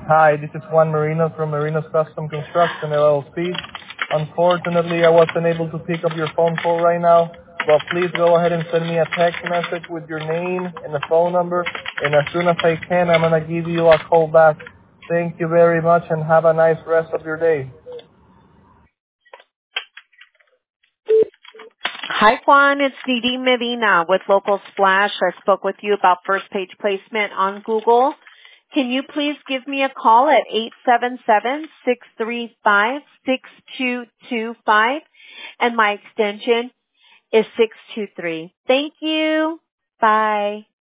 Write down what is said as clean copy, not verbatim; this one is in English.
Hi, this is Juan Marino from Marino's Custom Construction LLC. Unfortunately, I wasn't able to pick up your phone call right now, but please go ahead and send me a text message with your name and the phone number, and as soon as I can, I'm going to give you a call back. Thank you very much, and have a nice rest of your day. Hi, Juan. It's Nadine Medina with Local Splash. I spoke with you about first page placement on Google. Can you please give me a call at 877-635-6225? And my extension is 623. Thank you. Bye.